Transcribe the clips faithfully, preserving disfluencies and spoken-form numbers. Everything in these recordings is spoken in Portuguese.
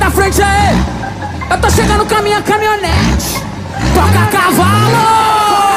da frente aí. Eu tô chegando com a minha caminhonete. Toca cavalo.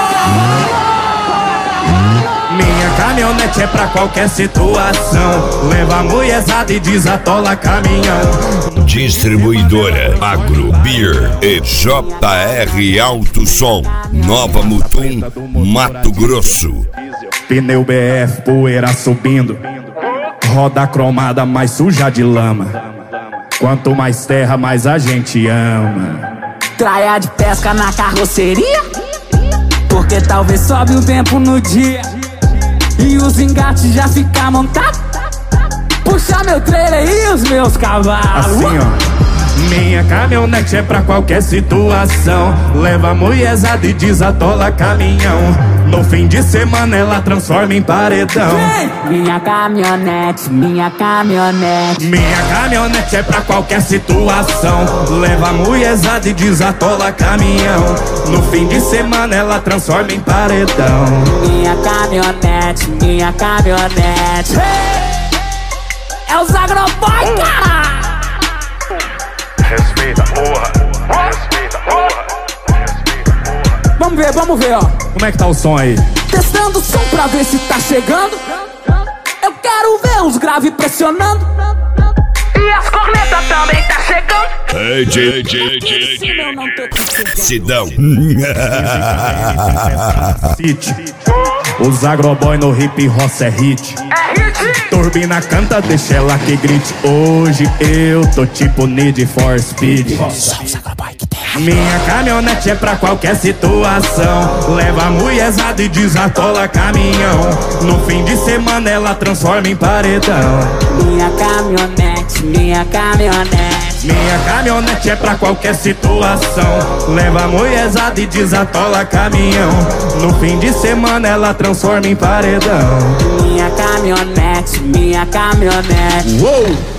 Minha caminhonete é pra qualquer situação. Leva a mulherzada e desatola caminhão. Distribuidora Agro Beer e J R Alto Som, Nova Mutum, Mato Grosso. Pneu B F, poeira subindo. Roda cromada mais suja de lama. Quanto mais terra, mais a gente ama. Traia de pesca na carroceria, porque talvez sobe o tempo no dia e os engates já ficam montados. Puxa meu trailer e os meus cavalos. Assim, ó. Minha caminhonete é pra qualquer situação. Leva a mulherzada e desatola caminhão. No fim de semana ela transforma em paredão. Minha caminhonete, minha caminhonete. Minha caminhonete é pra qualquer situação. Leva a mulherzada e desatola caminhão. No fim de semana ela transforma em paredão. Minha caminhonete, minha caminhonete. É os agroboy, cara. Respeita, porra. Respeita, porra. Respeita, porra. Vamos ver, vamos ver, ó. Como é que tá o som aí? Testando o som pra ver se tá chegando. Eu quero ver os graves pressionando. E as cornetas também tá chegando. Ei, J, J, J, J. Sidão. Os agroboy no hip hop é hit. Turbina canta, deixa ela que grite. Hoje eu tô tipo Need for Speed. Minha caminhonete é pra qualquer situação. Leva a mulherzada e desatola caminhão. No fim de semana ela transforma em paredão. Minha caminhonete, minha caminhonete. Minha caminhonete é pra qualquer situação. Leva a mulherzada e desatola caminhão. No fim de semana ela transforma em paredão. Minha caminhonete, minha caminhonete. Uou!